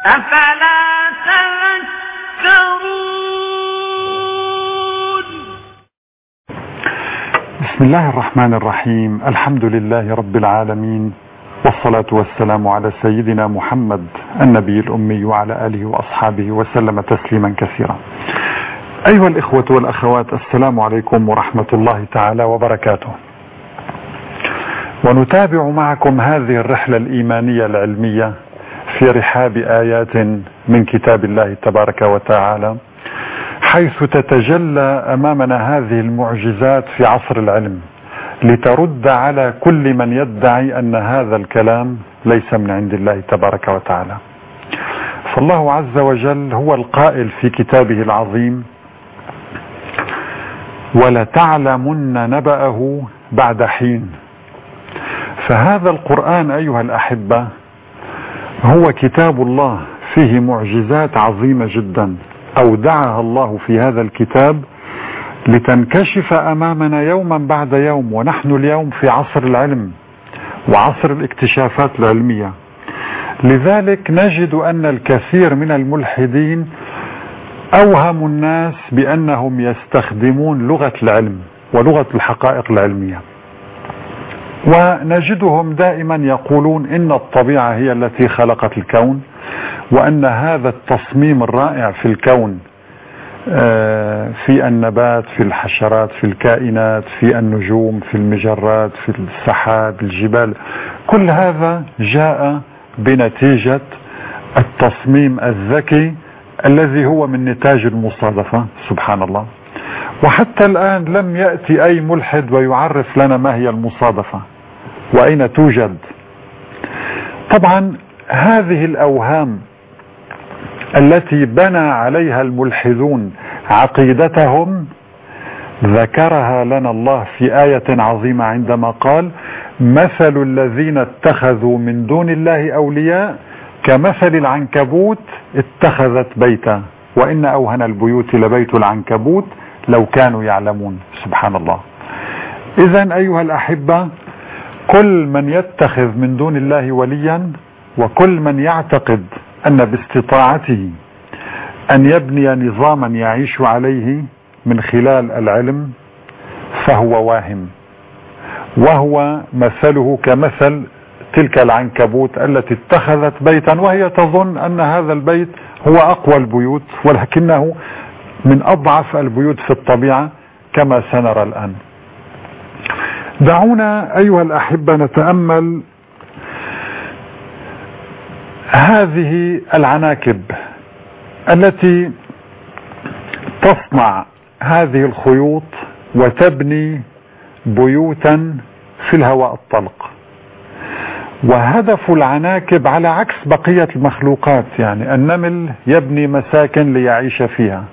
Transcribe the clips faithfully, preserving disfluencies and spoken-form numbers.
أفلا تذكرون. بسم الله الرحمن الرحيم. الحمد لله رب العالمين، والصلاة والسلام على سيدنا محمد النبي الأمي وعلى آله وأصحابه وسلم تسليما كثيرا. أيها الإخوة والأخوات، السلام عليكم ورحمة الله تعالى وبركاته. ونتابع معكم هذه الرحلة الإيمانية العلمية في رحاب آيات من كتاب الله تبارك وتعالى، حيث تتجلى أمامنا هذه المعجزات في عصر العلم لترد على كل من يدعي أن هذا الكلام ليس من عند الله تبارك وتعالى. فالله عز وجل هو القائل في كتابه العظيم: ولتعلمن نبأه بعد حين. فهذا القرآن أيها الأحبة هو كتاب الله، فيه معجزات عظيمة جدا أودعها الله في هذا الكتاب لتنكشف أمامنا يوما بعد يوم. ونحن اليوم في عصر العلم وعصر الاكتشافات العلمية، لذلك نجد أن الكثير من الملحدين أوهموا الناس بأنهم يستخدمون لغة العلم ولغة الحقائق العلمية، ونجدهم دائما يقولون إن الطبيعة هي التي خلقت الكون، وأن هذا التصميم الرائع في الكون، في النبات، في الحشرات، في الكائنات، في النجوم، في المجرات، في السحاب، الجبال، كل هذا جاء بنتيجة التصميم الذكي الذي هو من نتاج المصادفة. سبحان الله. وحتى الآن لم يأتي أي ملحد ويعرف لنا ما هي المصادفة وأين توجد. طبعا هذه الأوهام التي بنى عليها الملحدون عقيدتهم ذكرها لنا الله في آية عظيمة عندما قال: مثل الذين اتخذوا من دون الله أولياء كمثل العنكبوت اتخذت بيتا وإن أوهن البيوت لبيت العنكبوت لو كانوا يعلمون. سبحان الله. إذن أيها الأحبة، كل من يتخذ من دون الله وليا وكل من يعتقد أن باستطاعته أن يبني نظاما يعيش عليه من خلال العلم فهو واهم، وهو مثله كمثل تلك العنكبوت التي اتخذت بيتا وهي تظن أن هذا البيت هو أقوى البيوت، ولكنه من أضعف البيوت في الطبيعة كما سنرى الآن. دعونا أيها الأحبة نتأمل هذه العناكب التي تصنع هذه الخيوط وتبني بيوتا في الهواء الطلق. وهدف العناكب على عكس بقية المخلوقات، يعني النمل يبني مساكن ليعيش فيها،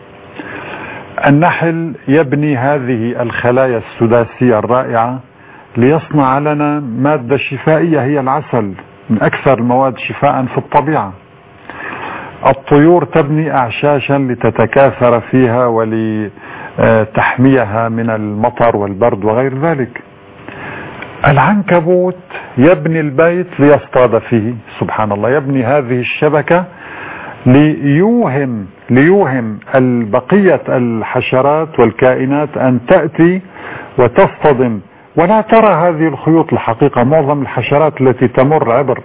النحل يبني هذه الخلايا السداسية الرائعة ليصنع لنا مادة شفائية هي العسل، من أكثر المواد شفاء في الطبيعة. الطيور تبني أعشاشا لتتكاثر فيها ولتحميها من المطر والبرد وغير ذلك. العنكبوت يبني البيت ليصطاد فيه. سبحان الله. يبني هذه الشبكة ليوهم ليوهم البقية الحشرات والكائنات أن تأتي وتصطدم، ولا ترى هذه الخيوط. الحقيقة معظم الحشرات التي تمر عبر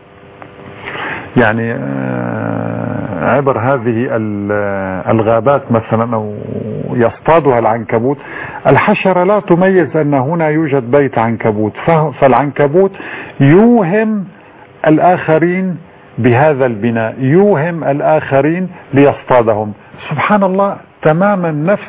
يعني عبر هذه الغابات مثلا أو يصطادها العنكبوت، الحشرة لا تميز أن هنا يوجد بيت عنكبوت، فالعنكبوت يوهم الآخرين بهذا البناء، يوهم الآخرين ليصطادهم. سبحان الله. تماما نفس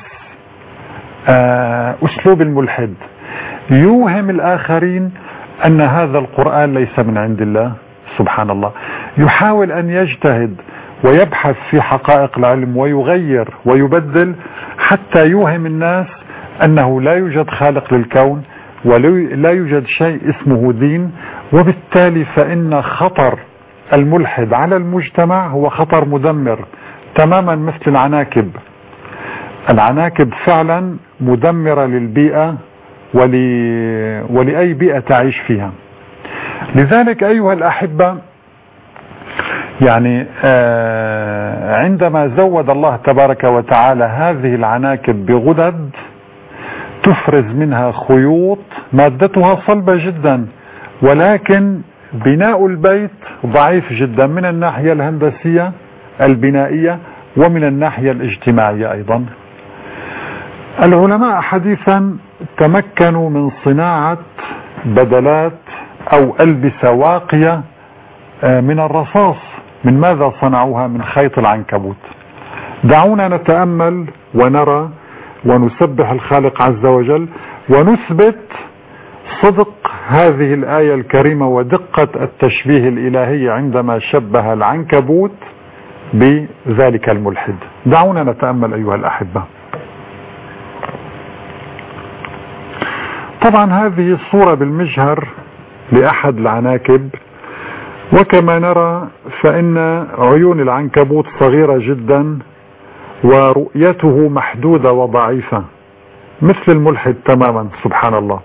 أسلوب الملحد، يوهم الآخرين أن هذا القرآن ليس من عند الله. سبحان الله. يحاول أن يجتهد ويبحث في حقائق العلم ويغير ويبدل حتى يوهم الناس أنه لا يوجد خالق للكون ولا يوجد شيء اسمه دين. وبالتالي فإن خطر الملحد على المجتمع هو خطر مدمر تماما مثل العناكب. العناكب فعلا مدمرة للبيئة ول... ولأي بيئة تعيش فيها. لذلك أيها الأحبة يعني عندما زود الله تبارك وتعالى هذه العناكب بغدد تفرز منها خيوط مادتها صلبة جدا، ولكن بناء البيت ضعيف جدا من الناحية الهندسية البنائية ومن الناحية الاجتماعية أيضا. العلماء حديثا تمكنوا من صناعة بدلات أو ألبسة واقية من الرصاص. من ماذا صنعوها؟ من خيط العنكبوت. دعونا نتأمل ونرى ونسبح الخالق عز وجل ونثبت صدق هذه الآية الكريمة ودقة التشبيه الإلهي عندما شبه العنكبوت بذلك الملحد. دعونا نتأمل أيها الأحبة. طبعا هذه الصورة بالمجهر لأحد العناكب، وكما نرى فإن عيون العنكبوت صغيرة جدا ورؤيته محدودة وضعيفة مثل الملحد تماما سبحان الله.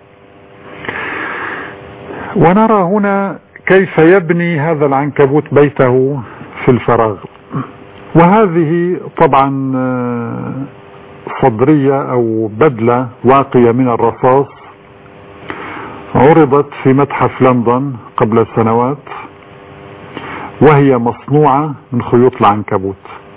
ونرى هنا كيف يبني هذا العنكبوت بيته في الفراغ، وهذه طبعا صدرية أو بدلة واقية من الرصاص عرضت في متحف لندن قبل سنوات، وهي مصنوعة من خيوط العنكبوت.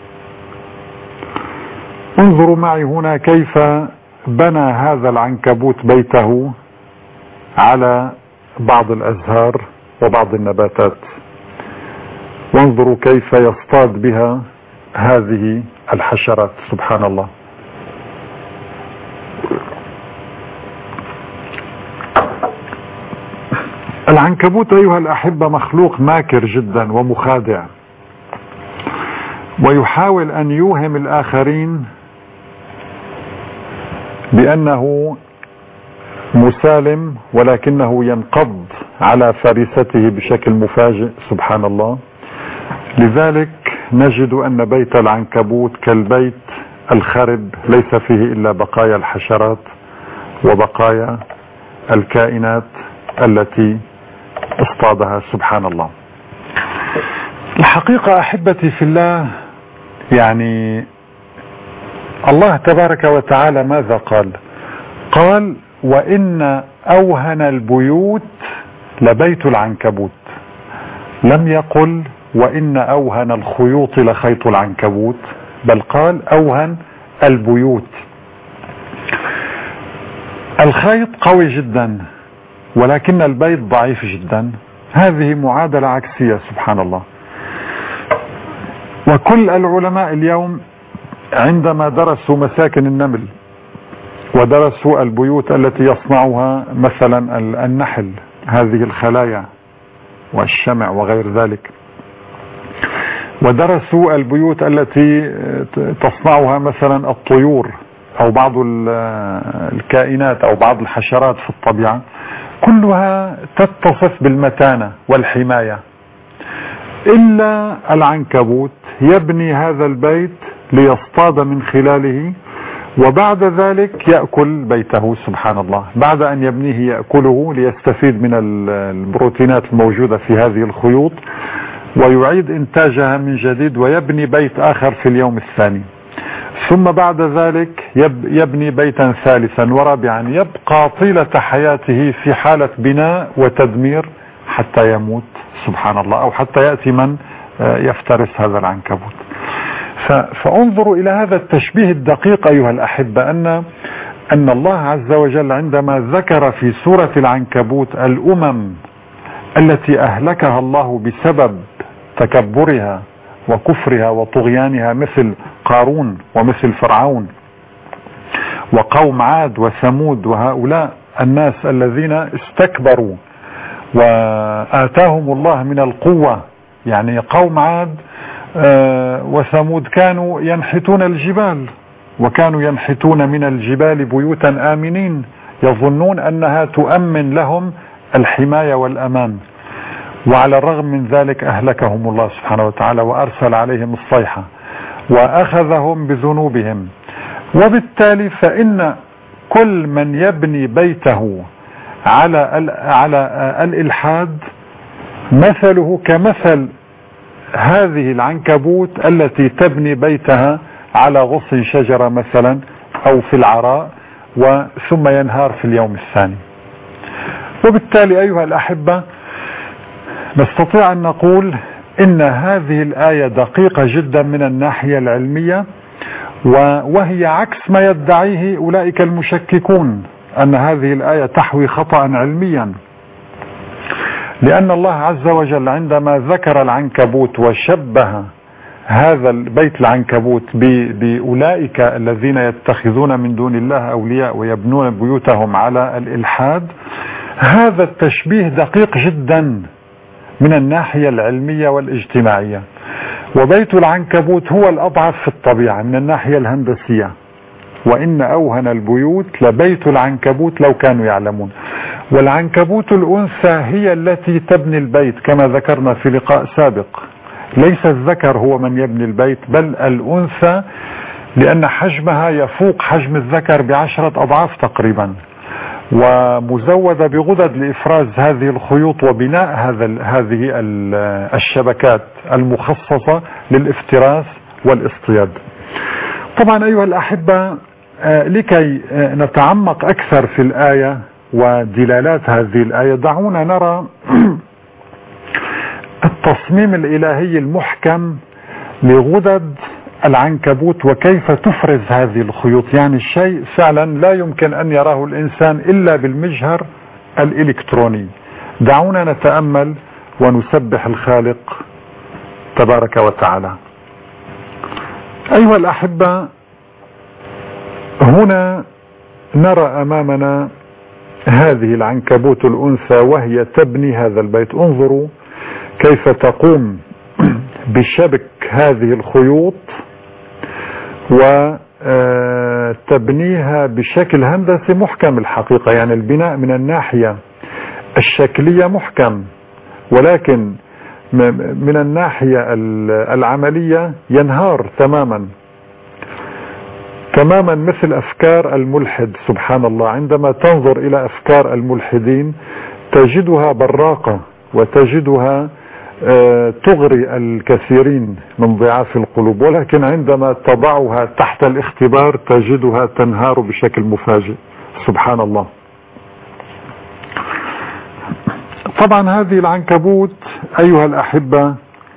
انظروا معي هنا كيف بنى هذا العنكبوت بيته على بعض الأزهار وبعض النباتات، وانظروا كيف يصطاد بها هذه الحشرات سبحان الله. العنكبوت أيها الأحبة مخلوق ماكر جدا ومخادع، ويحاول أن يوهم الآخرين بأنه مسالم، ولكنه ينقض على فريسته بشكل مفاجئ سبحان الله. لذلك نجد أن بيت العنكبوت كالبيت الخرب ليس فيه إلا بقايا الحشرات وبقايا الكائنات التي اصطادها سبحان الله. الحقيقة أحبتي في الله، يعني الله تبارك وتعالى ماذا قال؟ قال وإن أوهن البيوت لبيت العنكبوت، لم يقل وإن أوهن الخيوط لخيط العنكبوت، بل قال أوهن البيوت. الخيط قوي جدا ولكن البيت ضعيف جدا. هذه معادلة عكسية سبحان الله. وكل العلماء اليوم عندما درسوا مساكن النمل ودرسوا البيوت التي يصنعها مثلا النحل، هذه الخلايا والشمع وغير ذلك، ودرسوا البيوت التي تصنعها مثلا الطيور أو بعض الكائنات أو بعض الحشرات في الطبيعة، كلها تتصف بالمتانة والحماية، إلا العنكبوت يبني هذا البيت ليصطاد من خلاله، وبعد ذلك يأكل بيته سبحان الله. بعد أن يبنيه يأكله ليستفيد من البروتينات الموجودة في هذه الخيوط ويعيد إنتاجها من جديد ويبني بيت آخر في اليوم الثاني، ثم بعد ذلك يبني بيتا ثالثا ورابعا، يبقى طيلة حياته في حالة بناء وتدمير حتى يموت سبحان الله، أو حتى يأتي من يفترس هذا العنكبوت. فانظروا إلى هذا التشبيه الدقيق أيها الأحبة، أن أن الله عز وجل عندما ذكر في سورة العنكبوت الأمم التي أهلكها الله بسبب تكبرها وكفرها وطغيانها مثل قارون ومثل فرعون وقوم عاد وثمود، وهؤلاء الناس الذين استكبروا وآتاهم الله من القوة. يعني قوم عاد وثمود كانوا ينحتون الجبال، وكانوا ينحتون من الجبال بيوتا آمنين يظنون أنها تؤمن لهم الحماية والأمان، وعلى الرغم من ذلك أهلكهم الله سبحانه وتعالى وأرسل عليهم الصيحة وأخذهم بذنوبهم. وبالتالي فإن كل من يبني بيته على على الإلحاد مثله كمثل هذه العنكبوت التي تبني بيتها على غصن شجرة مثلا أو في العراء وثم ينهار في اليوم الثاني. وبالتالي أيها الأحبة نستطيع أن نقول إن هذه الآية دقيقة جدا من الناحية العلمية، وهي عكس ما يدعيه أولئك المشككون أن هذه الآية تحوي خطأ علميا، لأن الله عز وجل عندما ذكر العنكبوت وشبه هذا البيت العنكبوت بأولئك الذين يتخذون من دون الله أولياء ويبنون بيوتهم على الإلحاد، هذا التشبيه دقيق جدا من الناحية العلمية والاجتماعية. وبيت العنكبوت هو الأضعف في الطبيعة من الناحية الهندسية، وإن أوهن البيوت لبيت العنكبوت لو كانوا يعلمون. والعنكبوت الأنثى هي التي تبني البيت كما ذكرنا في لقاء سابق، ليس الذكر هو من يبني البيت بل الأنثى، لأن حجمها يفوق حجم الذكر بعشرة أضعاف تقريبا، ومزودة بغدد لإفراز هذه الخيوط وبناء هذا هذه الشبكات المخصصة للافتراس والاصطياد. طبعا أيها الأحبة لكي نتعمق أكثر في الآية ودلالات هذه الآية دعونا نرى التصميم الإلهي المحكم لغدد العنكبوت وكيف تفرز هذه الخيوط. يعني الشيء فعلا لا يمكن أن يراه الإنسان إلا بالمجهر الإلكتروني. دعونا نتأمل ونسبح الخالق تبارك وتعالى. أيها الأحبة هنا نرى أمامنا هذه العنكبوت الأنثى وهي تبني هذا البيت. انظروا كيف تقوم بشبك هذه الخيوط وتبنيها بشكل هندسي محكم الحقيقة. يعني البناء من الناحية الشكلية محكم، ولكن من الناحية العملية ينهار تماما تماما مثل أفكار الملحد. سبحان الله، عندما تنظر إلى أفكار الملحدين تجدها براقة وتجدها تغري الكثيرين من ضعاف القلوب، ولكن عندما تضعها تحت الاختبار تجدها تنهار بشكل مفاجئ. سبحان الله. طبعا هذه العنكبوت أيها الأحبة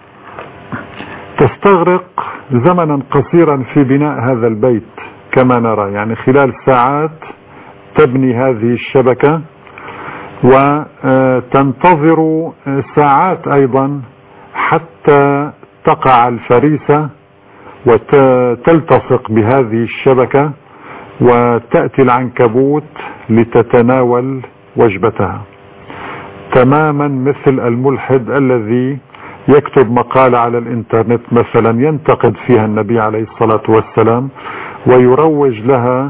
تستغرق زمنا قصيرا في بناء هذا البيت كما نرى، يعني خلال ساعات تبني هذه الشبكة وتنتظر ساعات أيضا حتى تقع الفريسة وتلتصق بهذه الشبكة وتأتي العنكبوت لتتناول وجبتها، تماما مثل الملحد الذي يكتب مقالة على الانترنت مثلا ينتقد فيها النبي عليه الصلاة والسلام ويروج لها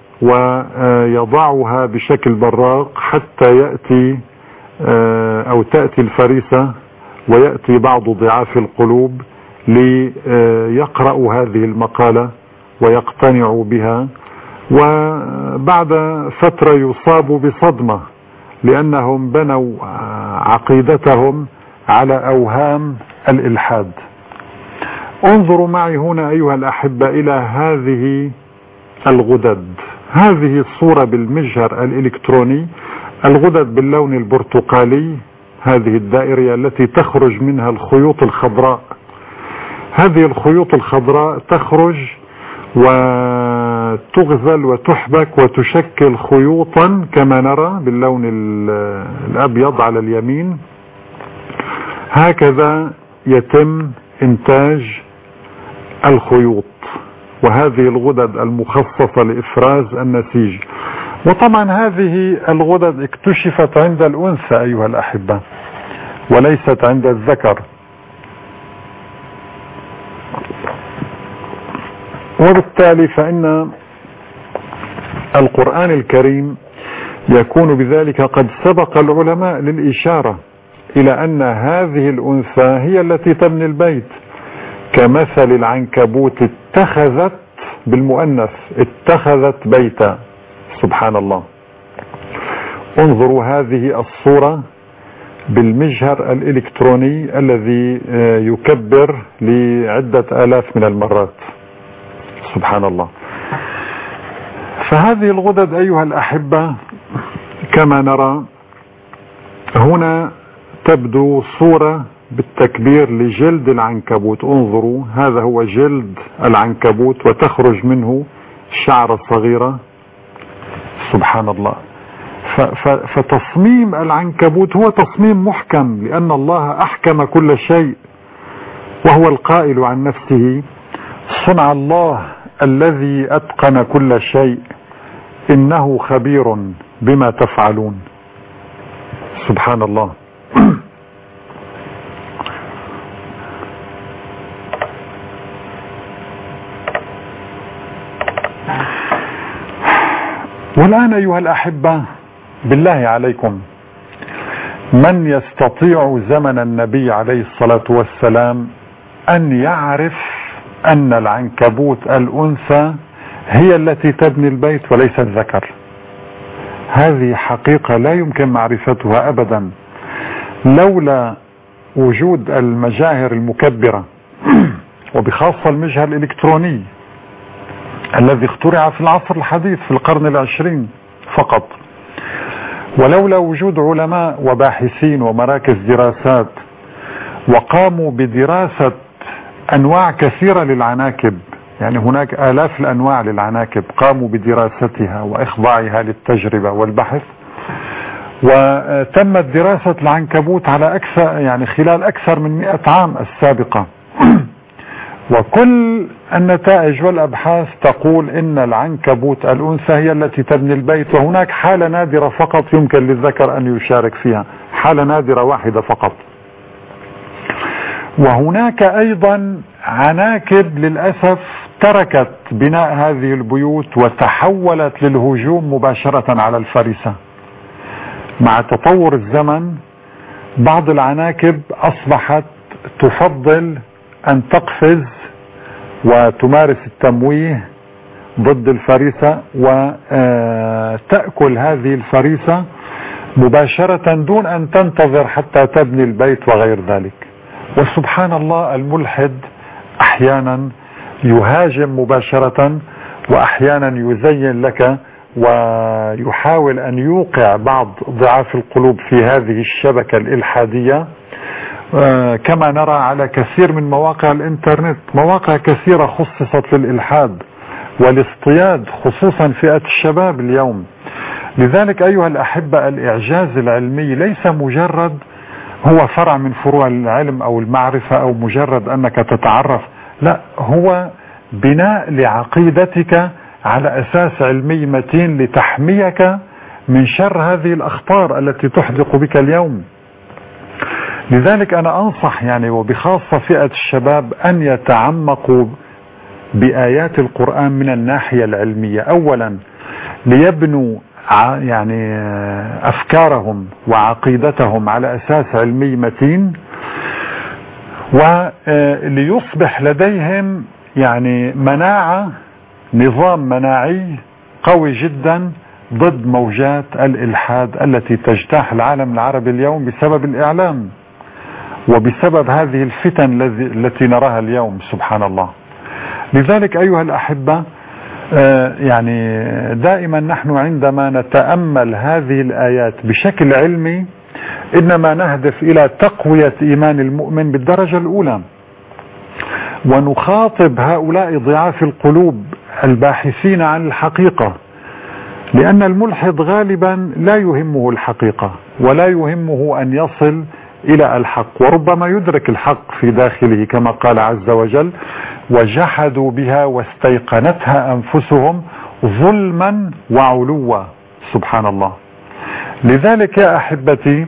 ويضعها بشكل براق حتى يأتي أو تأتي الفريسة ويأتي بعض ضعاف القلوب ليقرأوا هذه المقالة ويقتنعوا بها، وبعد فترة يصابوا بصدمة لأنهم بنوا عقيدتهم على أوهام الإلحاد. انظروا معي هنا أيها الأحبة إلى هذه الغدد. هذه الصورة بالمجهر الإلكتروني، الغدد باللون البرتقالي، هذه الدائرية التي تخرج منها الخيوط الخضراء. هذه الخيوط الخضراء تخرج وتغزل وتحبك وتشكل خيوطا كما نرى باللون الأبيض على اليمين. هكذا يتم إنتاج الخيوط وهذه الغدد المخصصة لإفراز النسيج. وطبعا هذه الغدد اكتشفت عند الأنثى أيها الأحبة وليست عند الذكر، وبالتالي فإن القرآن الكريم يكون بذلك قد سبق العلماء للإشارة إلى أن هذه الأنثى هي التي تبني البيت، كمثل العنكبوت اتخذت بالمؤنث اتخذت بيتا. سبحان الله. انظروا هذه الصورة بالمجهر الإلكتروني الذي يكبر لعدة آلاف من المرات. سبحان الله. فهذه الغدد أيها الأحبة كما نرى هنا تبدو صورة بالتكبير لجلد العنكبوت. انظروا، هذا هو جلد العنكبوت وتخرج منه شعرة صغيرة. سبحان الله. فتصميم العنكبوت هو تصميم محكم، لأن الله أحكم كل شيء، وهو القائل عن نفسه: صنع الله الذي أتقن كل شيء إنه خبير بما تفعلون. سبحان الله. والآن أيها الأحبة بالله عليكم، من يستطيع زمن النبي عليه الصلاة والسلام أن يعرف أن العنكبوت الأنثى هي التي تبني البيت وليس الذكر؟ هذه حقيقة لا يمكن معرفتها أبدا لولا وجود المجاهر المكبرة، وبخاصة المجهر الإلكتروني الذي اخترع في العصر الحديث في القرن العشرين فقط، ولولا وجود علماء وباحثين ومراكز دراسات وقاموا بدراسة أنواع كثيرة للعناكب، يعني هناك آلاف الأنواع للعناكب، قاموا بدراستها وإخضاعها للتجربة والبحث، وتمت دراسة العنكبوت على أكثر يعني خلال أكثر من مئة عام السابقة، وكل النتائج والأبحاث تقول إن العنكبوت الأنثى هي التي تبني البيت، وهناك حالة نادرة فقط يمكن للذكر أن يشارك فيها، حالة نادرة واحدة فقط. وهناك أيضا عناكب للأسف تركت بناء هذه البيوت وتحولت للهجوم مباشرة على الفريسة. مع تطور الزمن بعض العناكب أصبحت تفضل أن تقفز وتمارس التمويه ضد الفريسة وتأكل هذه الفريسة مباشرة دون أن تنتظر حتى تبني البيت وغير ذلك. وسبحان الله، الملحد أحيانا يهاجم مباشرة وأحيانا يزين لك ويحاول أن يوقع بعض ضعاف القلوب في هذه الشبكة الإلحادية، كما نرى على كثير من مواقع الإنترنت، مواقع كثيرة خصصت للإلحاد والاصطياد خصوصا فئة الشباب اليوم. لذلك أيها الأحبة، الإعجاز العلمي ليس مجرد هو فرع من فروع العلم أو المعرفة أو مجرد أنك تتعرف، لا، هو بناء لعقيدتك على أساس علمي متين لتحميك من شر هذه الأخطار التي تحدق بك اليوم. لذلك أنا أنصح يعني وبخاصة فئة الشباب أن يتعمقوا بآيات القرآن من الناحية العلمية، أولا ليبنوا يعني أفكارهم وعقيدتهم على أساس علمي متين، وليصبح لديهم يعني مناعة، نظام مناعي قوي جدا ضد موجات الإلحاد التي تجتاح العالم العربي اليوم بسبب الإعلام وبسبب هذه الفتن التي نراها اليوم. سبحان الله. لذلك أيها الأحبة، يعني دائما نحن عندما نتأمل هذه الآيات بشكل علمي إنما نهدف إلى تقوية إيمان المؤمن بالدرجة الأولى، ونخاطب هؤلاء ضعاف القلوب الباحثين عن الحقيقة، لأن الملحد غالبا لا يهمه الحقيقة ولا يهمه أن يصل إلى الحق، وربما يدرك الحق في داخله كما قال عز وجل: وجحدوا بها واستيقنتها أنفسهم ظلما وعلوا. سبحان الله. لذلك يا أحبتي،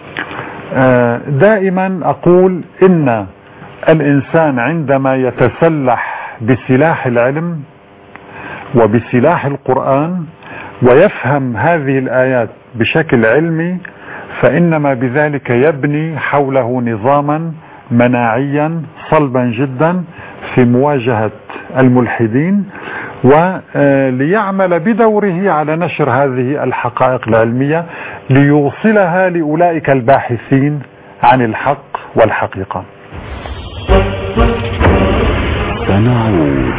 دائما أقول إن الإنسان عندما يتسلح بسلاح العلم وبسلاح القرآن ويفهم هذه الآيات بشكل علمي، فإنما بذلك يبني حوله نظاما مناعيا صلبا جدا في مواجهة الملحدين، وليعمل بدوره على نشر هذه الحقائق العلمية ليوصلها لأولئك الباحثين عن الحق والحقيقة. سنعود.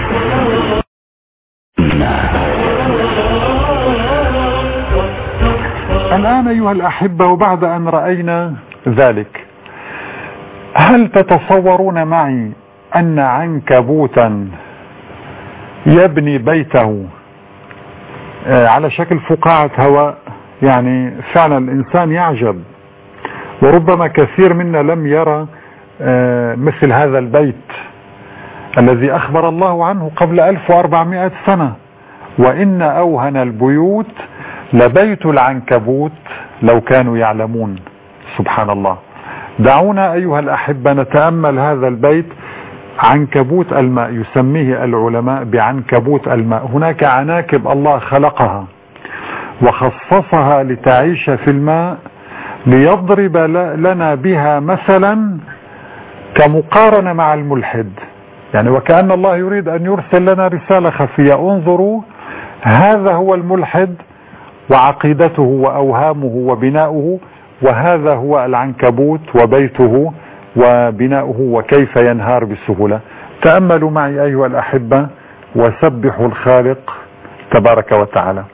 الآن أيها الأحبة، وبعد أن رأينا ذلك، هل تتصورون معي أن عنكبوتا يبني بيته على شكل فقاعة هواء؟ يعني فعلا الإنسان يعجب، وربما كثير منا لم يرى مثل هذا البيت الذي أخبر الله عنه قبل ألف وأربعمائة سنة. وإن أوهن البيوت لبيت العنكبوت لو كانوا يعلمون. سبحان الله. دعونا أيها الأحبة نتأمل هذا البيت، عنكبوت الماء، يسميه العلماء بعنكبوت الماء. هناك عناكب الله خلقها وخصصها لتعيش في الماء ليضرب لنا بها مثلا كمقارنة مع الملحد، يعني وكأن الله يريد أن يرسل لنا رسالة خفية. انظروا، هذا هو الملحد وعقيدته وأوهامه وبناؤه، وهذا هو العنكبوت وبيته وبناؤه وكيف ينهار بسهولة. تأملوا معي أيها الأحبة وسبحوا الخالق تبارك وتعالى.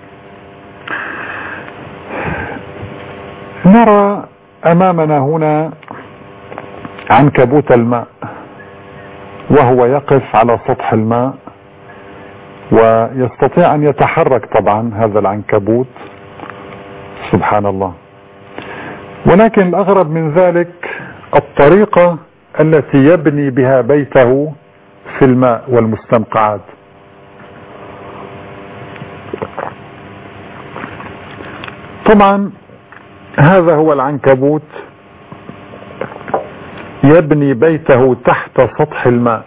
نرى أمامنا هنا عنكبوت الماء، وهو يقف على سطح الماء ويستطيع أن يتحرك طبعا هذا العنكبوت. سبحان الله. ولكن الأغرب من ذلك الطريقة التي يبني بها بيته في الماء والمستنقعات. طبعا هذا هو العنكبوت يبني بيته تحت سطح الماء،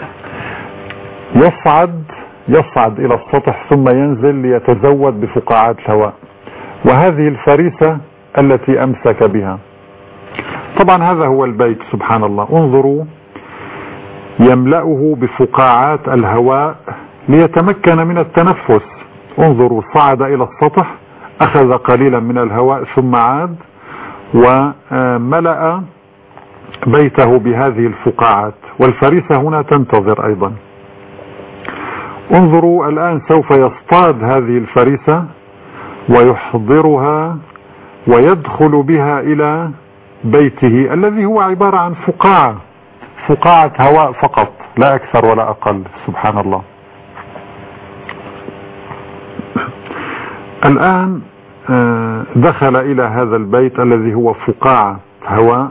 يصعد يصعد إلى السطح ثم ينزل ليتزود بفقاعات الهواء، وهذه الفريسة التي أمسك بها. طبعا هذا هو البيت. سبحان الله. انظروا، يملأه بفقاعات الهواء ليتمكن من التنفس. انظروا، صعد إلى السطح، أخذ قليلا من الهواء ثم عاد وملأ بيته بهذه الفقاعات، والفريسة هنا تنتظر أيضا. انظروا الآن، سوف يصطاد هذه الفريسة ويحضرها ويدخل بها إلى بيته الذي هو عبارة عن فقاعة فقاعة هواء فقط، لا أكثر ولا أقل. سبحان الله. الآن دخل إلى هذا البيت الذي هو فقاعة هواء،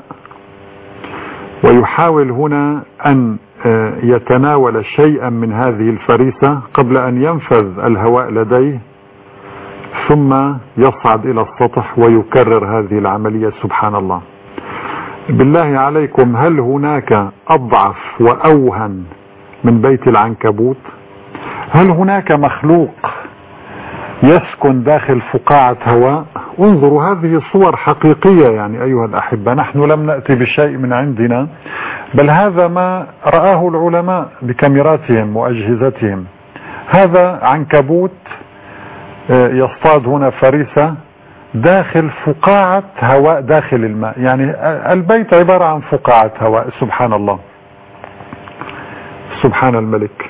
ويحاول هنا أن يتناول شيئا من هذه الفريسة قبل أن ينفذ الهواء لديه، ثم يصعد إلى السطح ويكرر هذه العملية. سبحان الله. بالله عليكم، هل هناك أضعف وأوهن من بيت العنكبوت؟ هل هناك مخلوق يسكن داخل فقاعة هواء؟ انظروا، هذه صور حقيقية يعني أيها الأحبة. نحن لم نأتي بشيء من عندنا، بل هذا ما رآه العلماء بكاميراتهم وأجهزتهم. هذا عنكبوت يصطاد هنا فريسة داخل فقاعة هواء داخل الماء، يعني البيت عبارة عن فقاعة هواء. سبحان الله. سبحان الملك.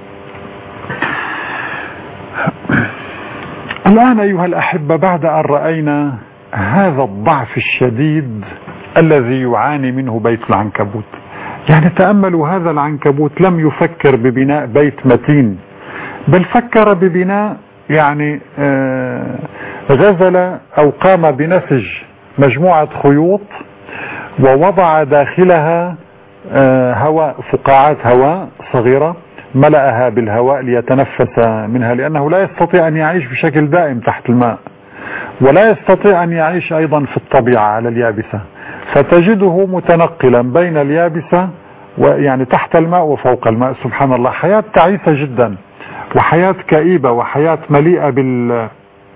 الآن أيها الأحبة، بعد أن رأينا هذا الضعف الشديد الذي يعاني منه بيت العنكبوت، يعني تأملوا، هذا العنكبوت لم يفكر ببناء بيت متين، بل فكر ببناء يعني غزل أو قام بنسج مجموعة خيوط ووضع داخلها هواء، فقاعات هواء صغيرة، ملأها بالهواء ليتنفس منها، لأنه لا يستطيع أن يعيش بشكل دائم تحت الماء، ولا يستطيع أن يعيش أيضا في الطبيعة على اليابسة، فتجده متنقلا بين اليابسة ويعني تحت الماء وفوق الماء. سبحان الله. حياة تعيسة جدا، وحياة كئيبة، وحياة مليئة بال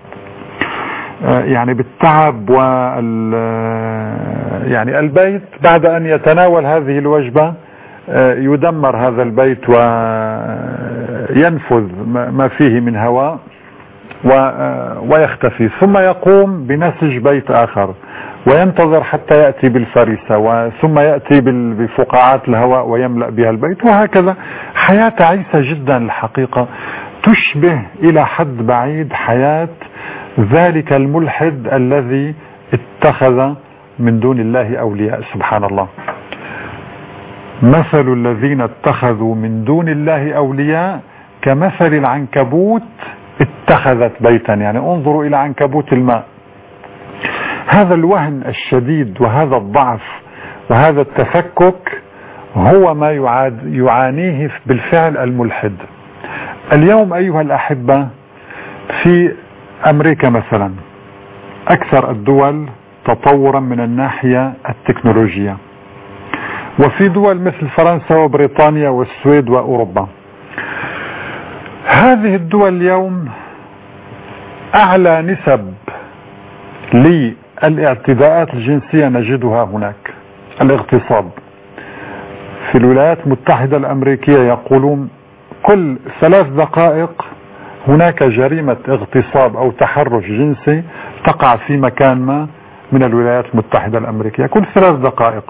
يعني بالتعب وال يعني البيت بعد أن يتناول هذه الوجبة يدمر هذا البيت ينفذ ما فيه من هواء ويختفي، ثم يقوم بنسج بيت آخر وينتظر حتى يأتي بالفريسة، ثم يأتي بفقاعات الهواء ويملأ بها البيت، وهكذا. حياة تعيسة جدا الحقيقة، تشبه إلى حد بعيد حياة ذلك الملحد الذي اتخذ من دون الله أولياء. سبحان الله. مثل الذين اتخذوا من دون الله أولياء كمثل العنكبوت اتخذت بيتا. يعني انظروا إلى عنكبوت الماء. هذا الوهن الشديد وهذا الضعف وهذا التفكك هو ما يعانيه بالفعل الملحد. اليوم أيها الأحبة في أمريكا مثلا أكثر الدول تطورا من الناحية التكنولوجية، وفي دول مثل فرنسا وبريطانيا والسويد وأوروبا. هذه الدول اليوم أعلى نسب للاعتداءات الجنسية نجدها هناك. الاغتصاب في الولايات المتحدة الأمريكية يقولون كل ثلاث دقائق هناك جريمة اغتصاب أو تحرش جنسي تقع في مكان ما من الولايات المتحدة الأمريكية، كل ثلاث دقائق.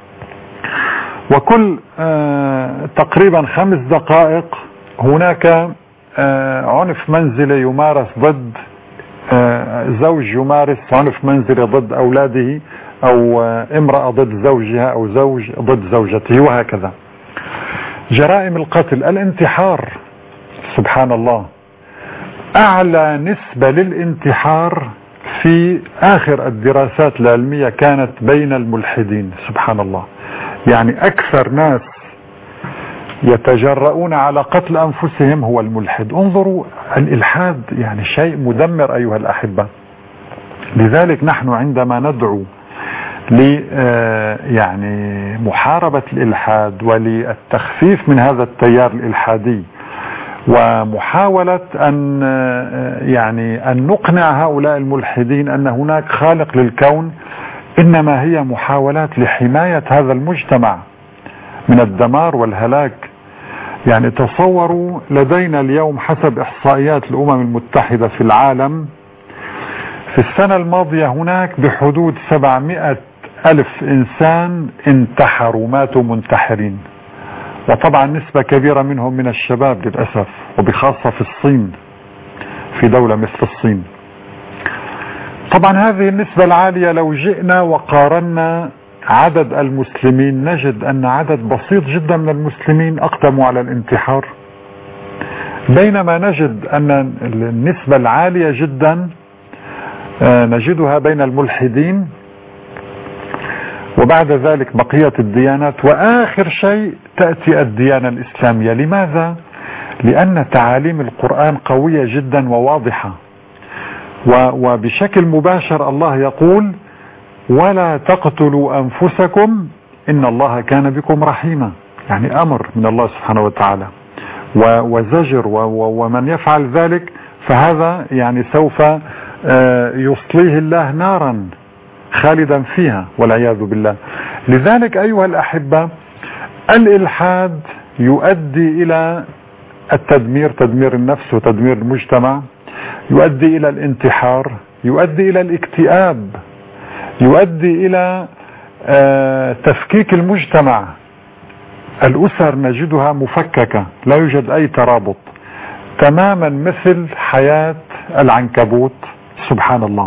وكل آه تقريبا خمس دقائق هناك آه عنف منزلي يمارس ضد آه زوج يمارس عنف منزلي ضد أولاده، أو آه امرأة ضد زوجها، أو زوج ضد زوجته، وهكذا. جرائم القتل، الانتحار، سبحان الله، أعلى نسبة للانتحار في آخر الدراسات العلمية كانت بين الملحدين. سبحان الله. يعني أكثر ناس يتجرؤون على قتل أنفسهم هو الملحد. انظروا الإلحاد، يعني شيء مدمر أيها الأحبة. لذلك نحن عندما ندعو ل يعني محاربة الإلحاد وللتخفيف من هذا التيار الإلحادي، ومحاولة أن يعني أن نقنع هؤلاء الملحدين أن هناك خالق للكون، إنما هي محاولات لحماية هذا المجتمع من الدمار والهلاك. يعني تصوروا، لدينا اليوم حسب إحصائيات الأمم المتحدة في العالم في السنة الماضية هناك بحدود سبعمائة ألف إنسان انتحروا، ماتوا منتحرين، وطبعا نسبة كبيرة منهم من الشباب للأسف، وبخاصة في الصين، في دولة مثل الصين. طبعا هذه النسبة العالية لو جئنا وقارنا عدد المسلمين نجد أن عدد بسيط جدا من المسلمين أقدموا على الانتحار، بينما نجد أن النسبة العالية جدا نجدها بين الملحدين، وبعد ذلك بقية الديانات، وآخر شيء تأتي الديانة الإسلامية. لماذا؟ لأن تعاليم القرآن قوية جدا وواضحة، وبشكل مباشر الله يقول ولا تقتلوا أنفسكم إن الله كان بكم رحيما. يعني أمر من الله سبحانه وتعالى وزجر، ومن يفعل ذلك فهذا يعني سوف يصليه الله نارا خالدا فيها والعياذ بالله. لذلك أيها الأحبة الإلحاد يؤدي إلى التدمير، تدمير النفس وتدمير المجتمع، يؤدي إلى الانتحار، يؤدي إلى الاكتئاب، يؤدي إلى تفكيك المجتمع. الأسر نجدها مفككة، لا يوجد أي ترابط، تماما مثل حياة العنكبوت. سبحان الله.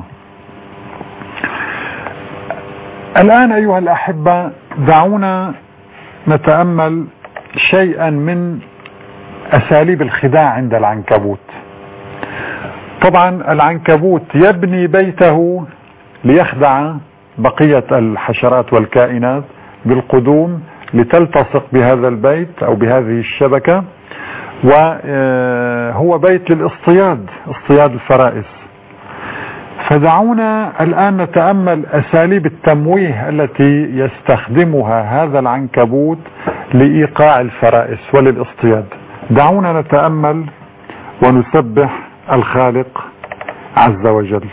الآن أيها الأحبة دعونا نتأمل شيئا من أساليب الخداع عند العنكبوت. طبعا العنكبوت يبني بيته ليخدع بقية الحشرات والكائنات بالقدوم لتلتصق بهذا البيت أو بهذه الشبكة، وهو بيت للاصطياد، اصطياد الفرائس. فدعونا الآن نتأمل أساليب التمويه التي يستخدمها هذا العنكبوت لإيقاع الفرائس وللاصطياد. دعونا نتأمل ونسبح الخالق عز وجل.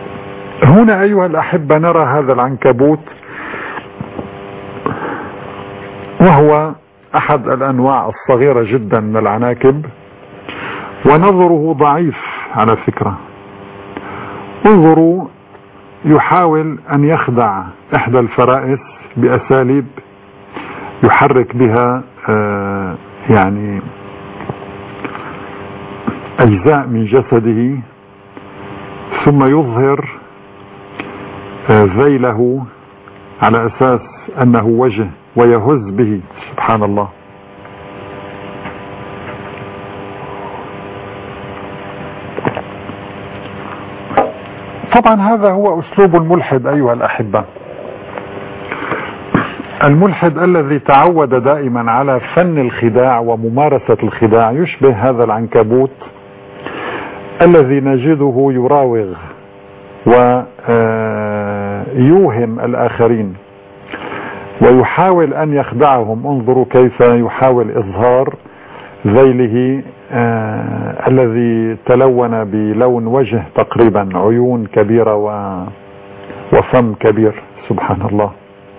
هنا أيها الأحبة نرى هذا العنكبوت وهو أحد الأنواع الصغيرة جدا من العناكب، ونظره ضعيف على فكرة. انظروا، يحاول أن يخدع إحدى الفرائس بأساليب يحرك بها آه يعني أجزاء من جسده، ثم يظهر آه ذيله على أساس أنه وجه ويهز به. سبحان الله. طبعا هذا هو أسلوب الملحد أيها الأحبة، الملحد الذي تعود دائما على فن الخداع وممارسة الخداع، يشبه هذا العنكبوت الذي نجده يراوغ ويوهم الآخرين ويحاول أن يخدعهم. انظروا كيف يحاول إظهار ذيله آه الذي تلون بلون وجه تقريبا، عيون كبيرة وفم كبير. سبحان الله.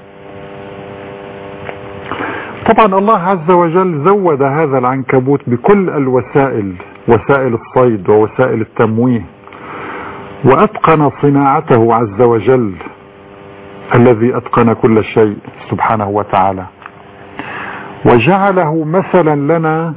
طبعا الله عز وجل زود هذا العنكبوت بكل الوسائل، وسائل الصيد ووسائل التمويه، وأتقن صناعته عز وجل الذي أتقن كل شيء سبحانه وتعالى، وجعله مثلا لنا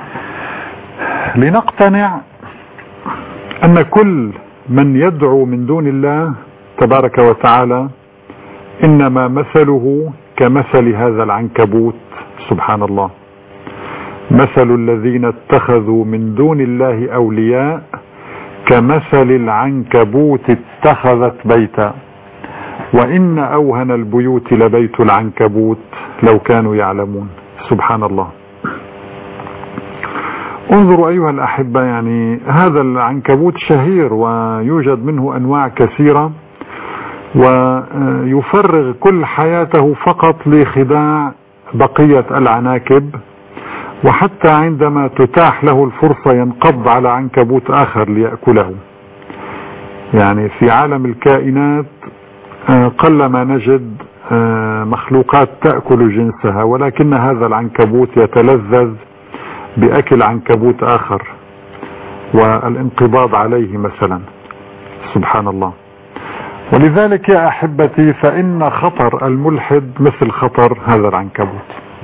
لنقتنع أن كل من يدعو من دون الله تبارك وتعالى إنما مثله كمثل هذا العنكبوت. سبحان الله. مثل الذين اتخذوا من دون الله أولياء كمثل العنكبوت اتخذت بيتا وإن أوهن البيوت لبيت العنكبوت لو كانوا يعلمون. سبحان الله. انظروا أيها الأحبة، يعني هذا العنكبوت شهير ويوجد منه أنواع كثيرة، ويفرغ كل حياته فقط لخداع بقية العناكب، وحتى عندما تتاح له الفرصة ينقض على عنكبوت آخر ليأكله. يعني في عالم الكائنات قلما نجد مخلوقات تأكل جنسها، ولكن هذا العنكبوت يتلذذ بأكل عنكبوت آخر والانقباض عليه مثلا. سبحان الله. ولذلك يا أحبتي فإن خطر الملحد مثل خطر هذا العنكبوت.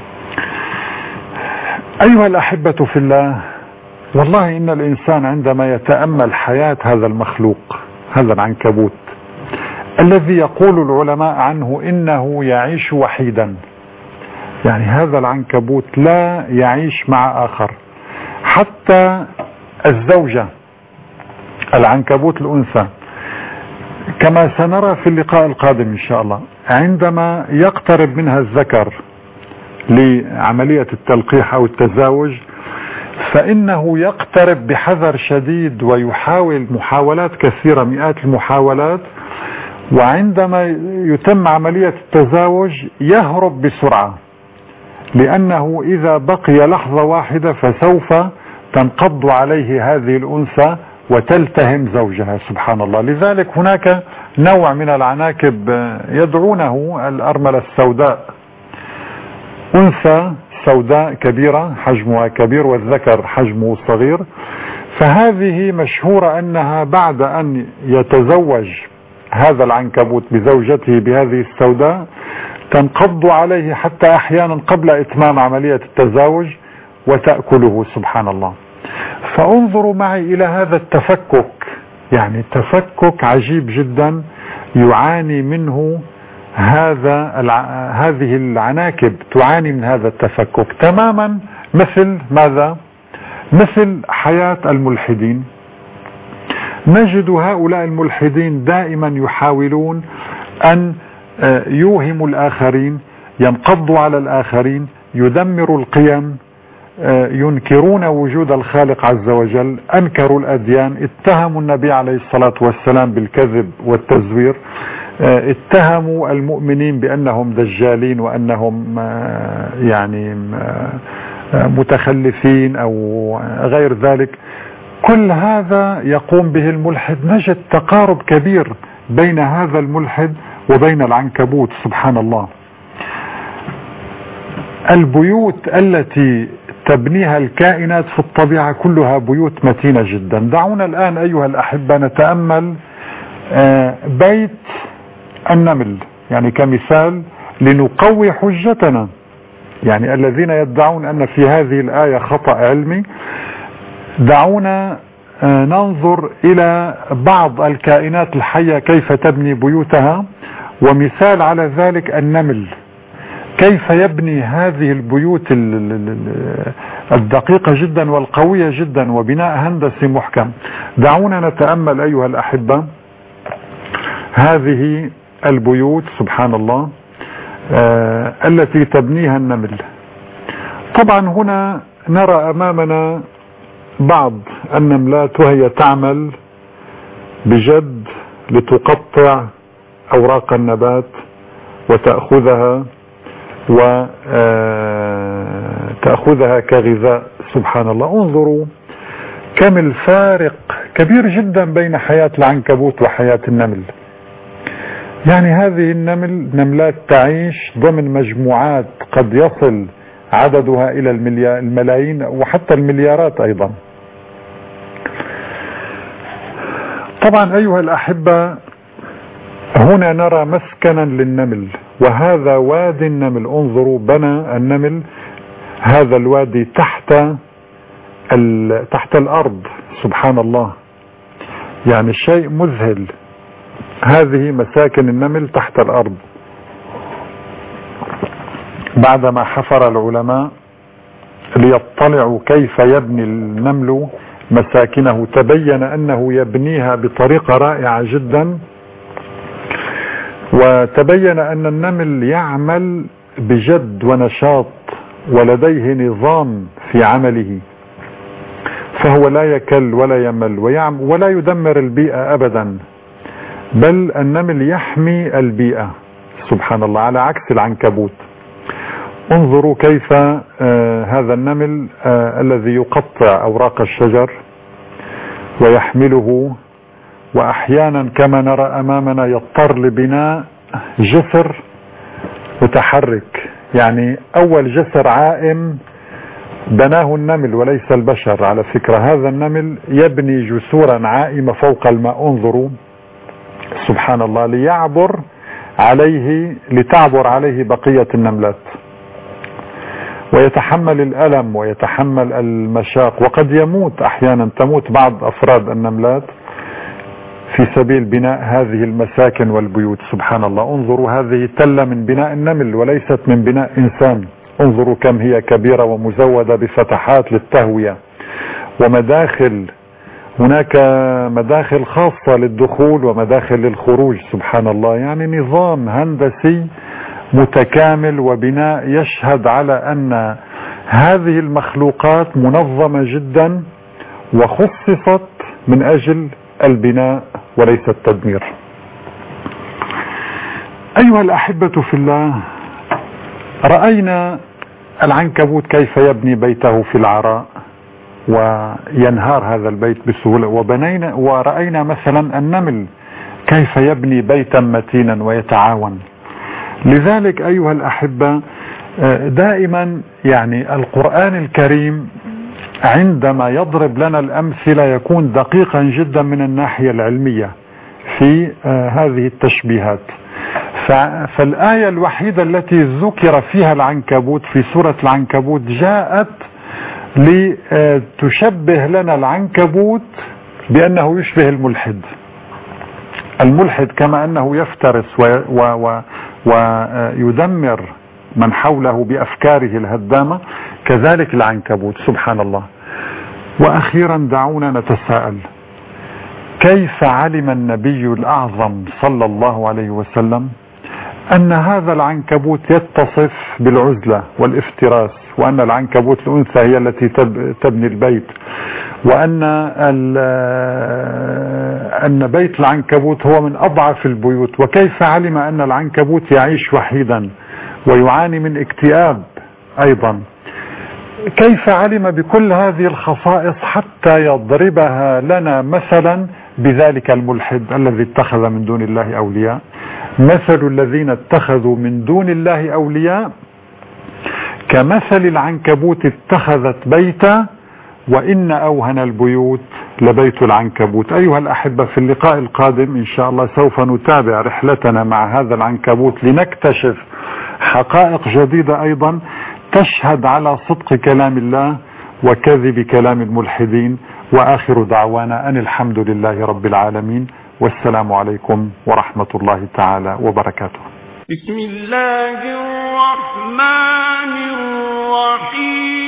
أيها الأحبة في الله، والله إن الإنسان عندما يتأمل حياة هذا المخلوق، هذا العنكبوت الذي يقول العلماء عنه إنه يعيش وحيدا، يعني هذا العنكبوت لا يعيش مع آخر، حتى الزوجة العنكبوت الأنثى كما سنرى في اللقاء القادم إن شاء الله، عندما يقترب منها الذكر لعملية التلقيح أو التزاوج فإنه يقترب بحذر شديد ويحاول محاولات كثيرة، مئات المحاولات، وعندما يتم عملية التزاوج يهرب بسرعة، لأنه إذا بقي لحظة واحدة فسوف تنقض عليه هذه الأنثى وتلتهم زوجها. سبحان الله. لذلك هناك نوع من العناكب يدعونه الأرملة السوداء، أنثى سوداء كبيرة حجمها كبير والذكر حجمه صغير، فهذه مشهورة أنها بعد أن يتزوج هذا العنكبوت بزوجته بهذه السوداء تنقض عليه حتى أحيانا قبل إتمام عملية التزاوج وتأكله. سبحان الله. فانظروا معي إلى هذا التفكك، يعني تفكك عجيب جدا يعاني منه هذا الع... هذه العناكب تعاني من هذا التفكك تماما مثل ماذا؟ مثل حياة الملحدين. نجد هؤلاء الملحدين دائما يحاولون أن يوهموا الآخرين، ينقضوا على الآخرين، يدمروا القيم، ينكرون وجود الخالق عز وجل، أنكروا الأديان، اتهموا النبي عليه الصلاة والسلام بالكذب والتزوير، اتهموا المؤمنين بأنهم دجالين وأنهم يعني متخلفين أو غير ذلك. كل هذا يقوم به الملحد. نجد تقارب كبير بين هذا الملحد وبين العنكبوت. سبحان الله. البيوت التي تبنيها الكائنات في الطبيعة كلها بيوت متينة جدا. دعونا الآن أيها الأحبة نتأمل بيت النمل يعني كمثال لنقوي حجتنا، يعني الذين يدعون أن في هذه الآية خطأ علمي. دعونا ننظر إلى بعض الكائنات الحية كيف تبني بيوتها، ومثال على ذلك النمل كيف يبني هذه البيوت الدقيقة جدا والقوية جدا وبناء هندسي محكم. دعونا نتأمل أيها الأحبة هذه البيوت سبحان الله آه التي تبنيها النمل. طبعا هنا نرى أمامنا بعض النملات وهي تعمل بجد لتقطع أوراق النبات وتأخذها وتأخذها كغذاء. سبحان الله، انظروا كم الفارق كبير جدا بين حياة العنكبوت وحياة النمل. يعني هذه النمل نملات تعيش ضمن مجموعات قد يصل عددها إلى الملايين وحتى المليارات أيضا. طبعا أيها الأحبة هنا نرى مسكنا للنمل، وهذا وادي النمل. انظروا بنى النمل هذا الوادي تحت تحت الأرض. سبحان الله، يعني شيء مذهل. هذه مساكن النمل تحت الأرض. بعدما حفر العلماء ليطلعوا كيف يبني النمل مساكنه تبين أنه يبنيها بطريقة رائعة جدا، وتبين أن النمل يعمل بجد ونشاط ولديه نظام في عمله، فهو لا يكل ولا يمل ولا يدمر البيئة أبدا، بل النمل يحمي البيئة. سبحان الله، على عكس العنكبوت. انظروا كيف آه هذا النمل آه الذي يقطع أوراق الشجر ويحمله، وأحيانا كما نرى أمامنا يضطر لبناء جسر متحرك. يعني أول جسر عائم بناه النمل وليس البشر على فكرة. هذا النمل يبني جسورا عائمة فوق الماء. انظروا سبحان الله، ليعبر عليه لتعبر عليه بقية النملات، ويتحمل الألم ويتحمل المشاق، وقد يموت أحيانا، تموت بعض أفراد النملات في سبيل بناء هذه المساكن والبيوت. سبحان الله، انظروا هذه تلة من بناء النمل وليست من بناء إنسان. انظروا كم هي كبيرة ومزودة بفتحات للتهوية ومداخل. هناك مداخل خاصة للدخول ومداخل للخروج. سبحان الله، يعني نظام هندسي متكامل وبناء يشهد على أن هذه المخلوقات منظمة جدا وخصصت من أجل البناء وليس التدمير. أيها الأحبة في الله، رأينا العنكبوت كيف يبني بيته في العراء وينهار هذا البيت بسهولة، وبنينا ورأينا مثلا النمل كيف يبني بيتا متينا ويتعاون. لذلك أيها الأحبة دائما يعني القرآن الكريم عندما يضرب لنا الأمثلة يكون دقيقا جدا من الناحية العلمية في هذه التشبيهات. فالآية الوحيدة التي ذكر فيها العنكبوت في سورة العنكبوت جاءت لتشبه لنا العنكبوت بأنه يشبه الملحد. الملحد كما أنه يفترس ويدمر من حوله بأفكاره الهدامة، كذلك العنكبوت. سبحان الله. وأخيرا دعونا نتساءل، كيف علم النبي الأعظم صلى الله عليه وسلم أن هذا العنكبوت يتصف بالعزلة والافتراس، وأن العنكبوت الأنثى هي التي تبني البيت، وأن أن بيت العنكبوت هو من أضعف البيوت؟ وكيف علم أن العنكبوت يعيش وحيدا ويعاني من اكتئاب أيضا؟ كيف علم بكل هذه الخصائص حتى يضربها لنا مثلا بذلك الملحد الذي اتخذ من دون الله أولياء؟ مثل الذين اتخذوا من دون الله أولياء كمثل العنكبوت اتخذت بيتا وإن أوهن البيوت لبيت العنكبوت. أيها الأحبة، في اللقاء القادم إن شاء الله سوف نتابع رحلتنا مع هذا العنكبوت لنكتشف حقائق جديدة أيضا تشهد على صدق كلام الله وكذب كلام الملحدين. وآخر دعوانا أن الحمد لله رب العالمين، والسلام عليكم ورحمة الله تعالى وبركاته. بسم الله الرحمن الرحيم.